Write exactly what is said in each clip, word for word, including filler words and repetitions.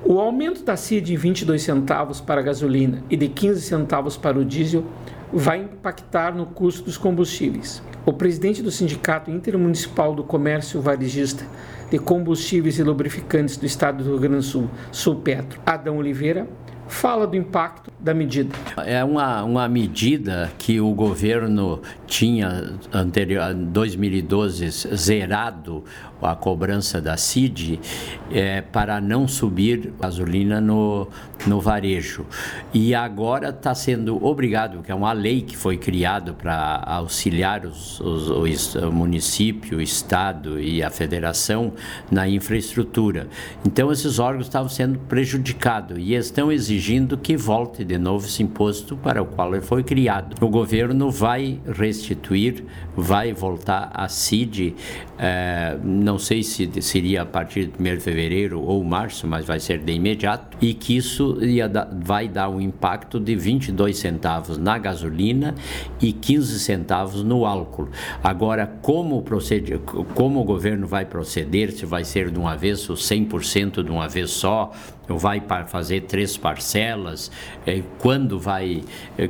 O aumento da C I D em vinte e dois centavos para a gasolina e de quinze centavos para o diesel vai impactar no custo dos combustíveis. O presidente do Sindicato Intermunicipal do Comércio Varejista de Combustíveis e Lubrificantes do Estado do Rio Grande do Sul, Sulpetro, Adão Oliveira, fala do impacto da medida. É uma, uma medida que o governo tinha, anterior, em dois mil e doze, zerado a cobrança da C I D é, para não subir gasolina no, no varejo. E agora está sendo obrigado, que é uma lei que foi criada para auxiliar os, os, o município, o estado e a federação na infraestrutura. Então esses órgãos estavam sendo prejudicados e estão exigindo que volte de novo esse imposto para o qual ele foi criado. O governo vai restituir, vai voltar a C I D, é, não sei se seria a partir de primeiro de fevereiro ou março, mas vai ser de imediato, e que isso ia dar, vai dar um impacto de vinte e dois centavos na gasolina e quinze centavos no álcool. Agora, como, procede, como o governo vai proceder, se vai ser de uma vez ou cem por cento de uma vez só, ou vai fazer três parcelas, quando vai,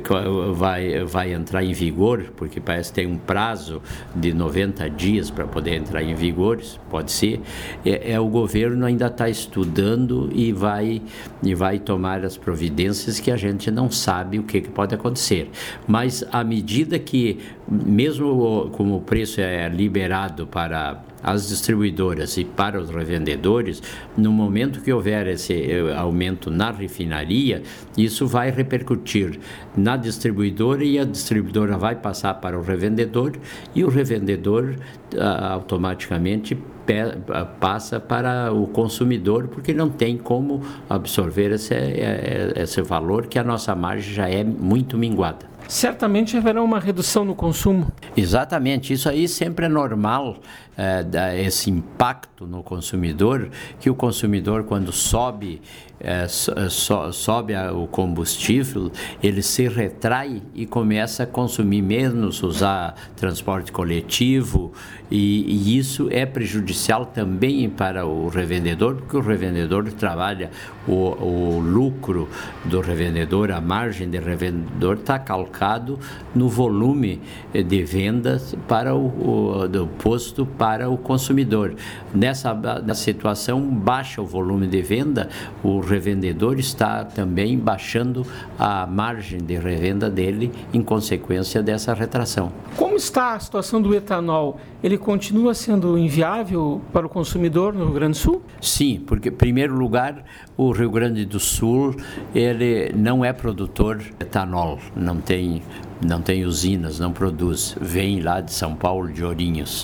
vai, vai entrar em vigor, porque parece que tem um prazo de noventa dias para poder entrar em vigor, pode ser, é, é o governo ainda está estudando e vai, e vai tomar as providências que a gente não sabe o que, que pode acontecer. Mas à medida que, mesmo como o preço é liberado para as distribuidoras e para os revendedores, no momento que houver esse aumento na refinaria, isso vai repercutir na distribuidora e a distribuidora vai passar para o revendedor e o revendedor ah, automaticamente pe- passa para o consumidor, porque não tem como absorver esse, esse valor, que a nossa margem já é muito minguada. Certamente haverá uma redução no consumo. Exatamente, isso aí sempre é normal, é, esse impacto no consumidor, que o consumidor, quando sobe, é, so, sobe o combustível, ele se retrai e começa a consumir menos, usar transporte coletivo, e, e isso é prejudicial também para o revendedor, porque o revendedor trabalha, o, o lucro do revendedor, a margem do revendedor está calcado no volume de vendas para o, o do posto para o consumidor. Nessa, nessa situação, baixa o volume de venda, o revendedor está também baixando a margem de revenda dele em consequência dessa retração. Como está a situação do etanol? Ele continua sendo inviável para o consumidor no Rio Grande do Sul? Sim, porque, em primeiro lugar, o Rio Grande do Sul ele não é produtor de etanol, não tem, não tem usinas, não produz, vem lá de São Paulo, de Ourinhos.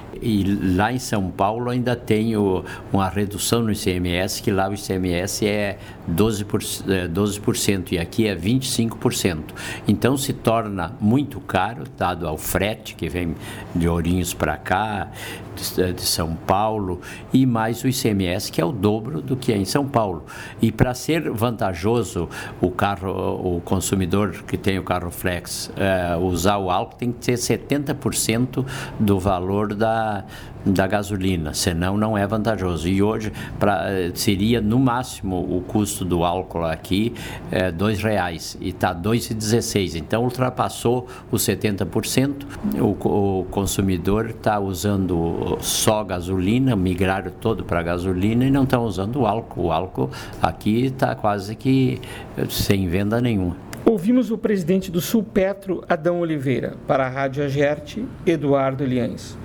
E lá em São Paulo ainda tem o, uma redução no I C M S, que lá o I C M S é doze por cento, doze por cento e aqui é vinte e cinco por cento. Então se torna muito caro, dado ao frete que vem de Ourinhos para cá, de, de São Paulo, e mais o I C M S, que é o dobro do que é em São Paulo. E para ser vantajoso o carro, o consumidor que tem o carro flex, é, usar o álcool, tem que ter setenta por cento do valor da da gasolina, senão não é vantajoso. E hoje pra, seria no máximo o custo do álcool aqui é, dois reais e está dois reais e dezesseis centavos, então ultrapassou os setenta por cento. O, o consumidor está usando só gasolina, migraram todo para gasolina e não estão usando o álcool. O álcool aqui está quase que sem venda nenhuma. Ouvimos o presidente do Sulpetro, Adão Oliveira. Para a Rádio Agerte, Eduardo Liães.